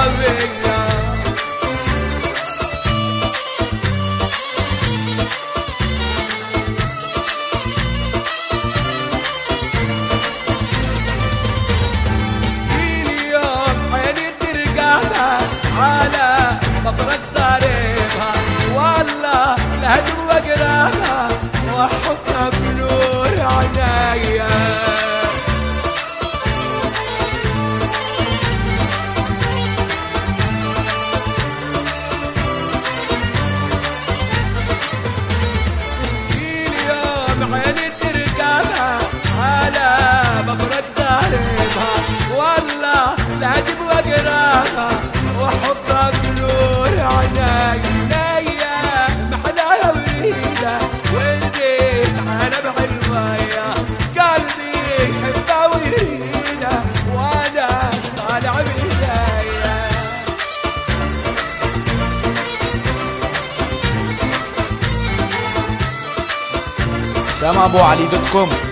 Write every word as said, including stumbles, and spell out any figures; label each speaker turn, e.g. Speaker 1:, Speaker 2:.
Speaker 1: بيا. على مفرق طريقها والله لهجم وقراها واحطها بنور عنايا. اليوم عيني ترقاها على مفرق طريقها والله لهجم وقراها وحبها بنور عناي. نايا محلاها وريدة ولديت على بحر المايا قلبي يحبها ويريدة وانا طالع بهدايا.
Speaker 2: سام ابو علي دوت كوم.